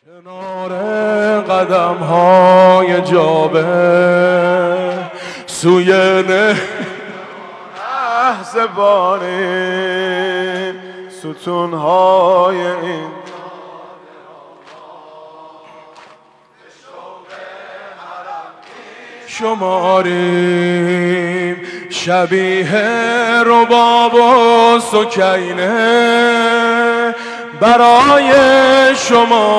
کنار قدم های جابه سوی لحظه باریم ستون های این شماریم شبیه رباب و سکینه برای شما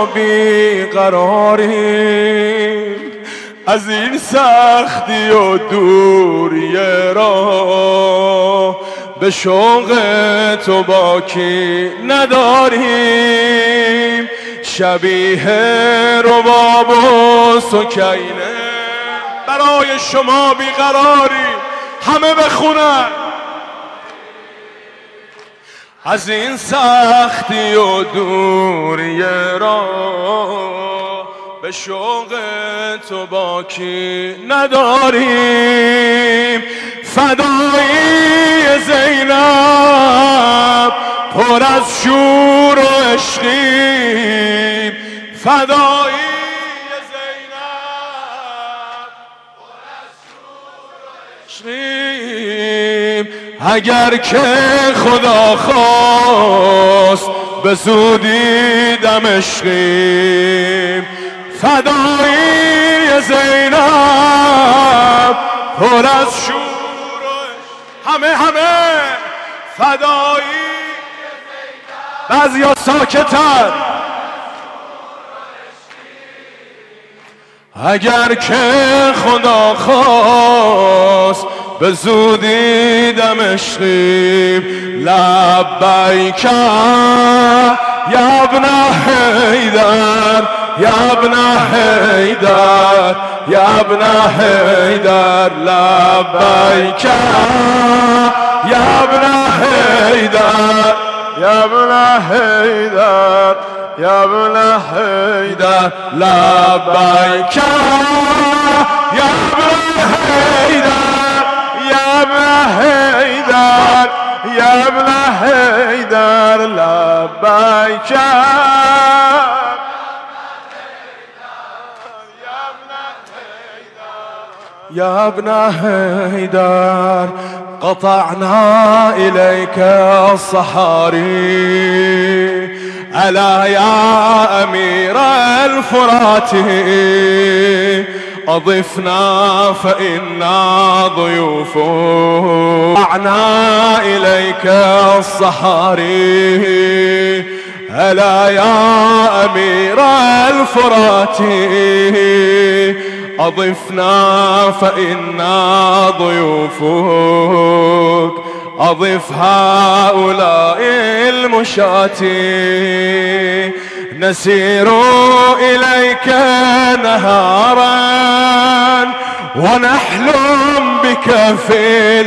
بیقراریم از این سختی و دوری راه به شوق تو باکی نداریم شبیه رباب و سکینه برای شما بیقراریم همه بخونن از این سختی و دوری راه به شوق تو باکی نداریم فدایی زینب پر از شور و عشقیم فدایی اگر که خدا خواست به زودی دمشقیم فدایی زینب پر از شور همه فدایی بعضیا ساکتن اگر که خدا خواست به زودی دمشقیم لبیک یا ابن حیدر یا ابن حیدر یا ابن حیدر لبیک یا ابن حیدر یا ابن حیدر یا ابن حیدر لبیک یا ابن حیدر يا ابن حيدر يا ابن حيدر لبيك يا ابن حيدر قطعنا إليك الصحاري ألا يا أمير الفرات أضفنا فإنا ضيوف أعنا إليك الصحاري ألا يا أمير الفرات أضفنا فإنا ضيوفك أضف هؤلاء المشاة نسير إليك نهارا ونحلم بك في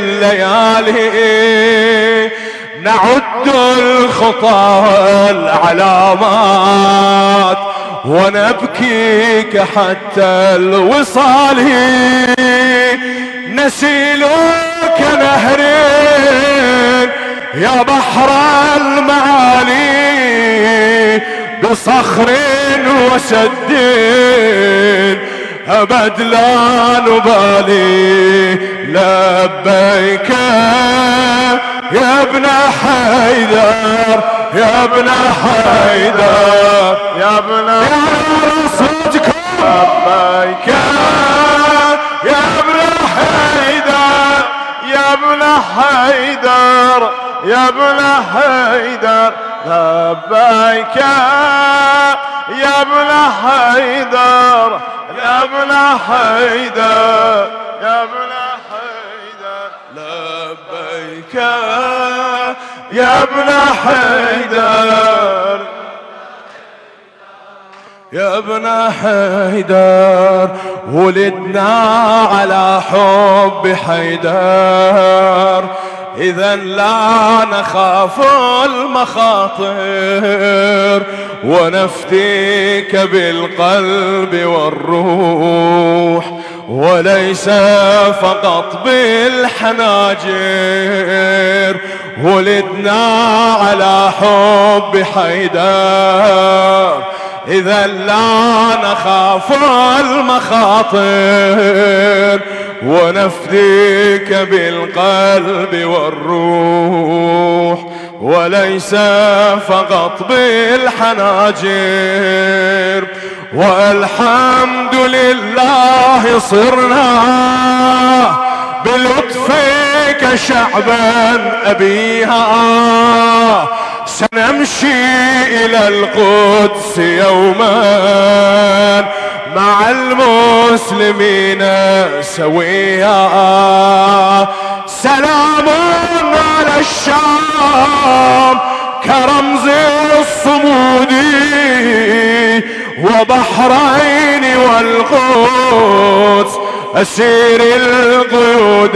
الليالي نعد الخطى والعلامات ونبكيك حتى الوصال نسيلك نهر يا بحر المعالي بصخر وسد أبد لا نبالي لبيك يا ابن حيدر يا ابن حيدر يا ابن صوتكم لبيك يا ابن حيدر يا ابن حيدر يا ابن حيدر لبيك يا ابن حيدر يا ابن حيدر يا ابن حيدر لبيك يا ابن حيدر يا ابن حيدر ولدنا على حب حيدر إذا لا نخاف المخاطر ونفتيك بالقلب والروح وليس فقط بالحناجر ولدنا على حب حيدر إذا لا نخاف المخاطر ونفديك بالقلب والروح وليس فقط بالحناجر. والحمد لله صرنا بلطفك شعبا أبيها سنمشي إلى القدس يوما مع المسلمين سويا. سلام على الشام كرمز الصمود وبحرين والقدس أسير القيود.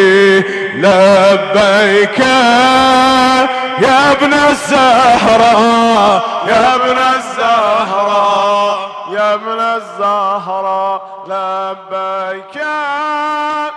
لبيك يا ابن الزهراء يا ابن الزهراء يا ابن الزهراء لبيك